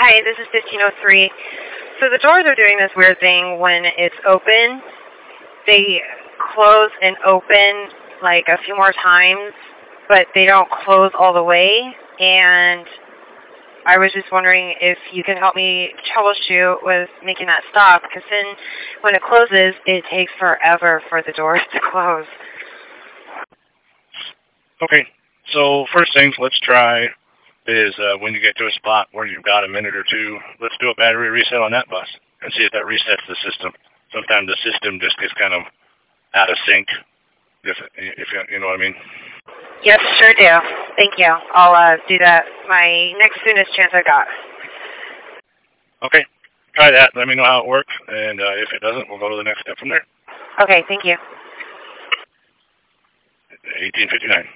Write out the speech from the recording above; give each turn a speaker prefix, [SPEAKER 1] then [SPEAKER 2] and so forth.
[SPEAKER 1] Hi, this is 1503. So the doors are doing this weird thing when it's open. They close and open like a few more times, but they don't close all the way. And I was just wondering if you can help me troubleshoot with making that stop, because then when it closes, it takes forever for the doors to close.
[SPEAKER 2] Okay, so first things let's try is when you get to a spot where you've got a minute or two, let's do a battery reset on that bus and see if that resets the system. Sometimes the system just gets kind of out of sync, if you know what I mean.
[SPEAKER 1] Yep, sure do. Thank you. I'll do that my next soonest chance I got.
[SPEAKER 2] Okay, try that. Let me know how it works, and if it doesn't, we'll go to the next step from there.
[SPEAKER 1] Okay, thank you.
[SPEAKER 2] 1859.